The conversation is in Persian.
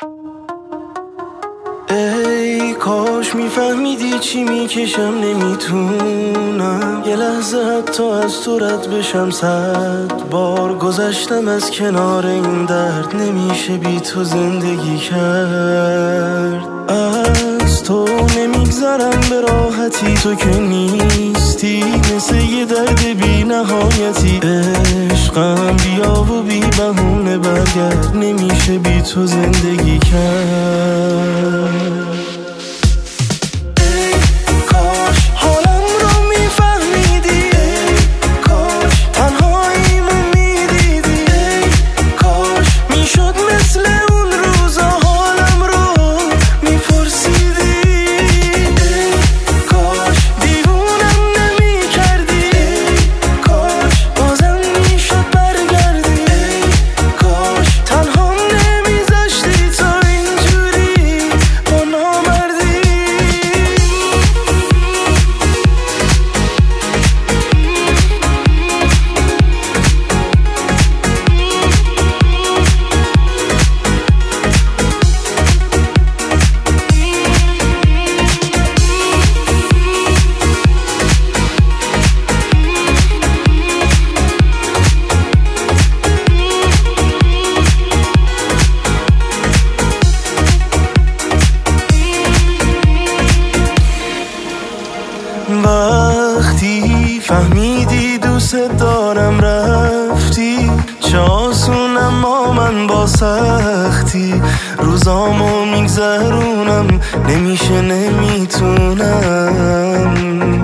ای کاش میفهمیدی چی میکشم، نمیتونم یه لحظه حتی از تو رد بشم. 100 بار گذشتم از کنار این درد، نمیشه بی تو زندگی کرد. از تو نمیگذرم به راحتی، تو که نیستی مثل یه درد بی نهایتی. عشقم بیا و بی بهونه برگرد، نمیشه بی تو زندگی کرد. وقتی فهمیدی دوست دارم رفتی، چه آسون اما من با سختی روزامو میگذرونم، نمیشه نمیتونم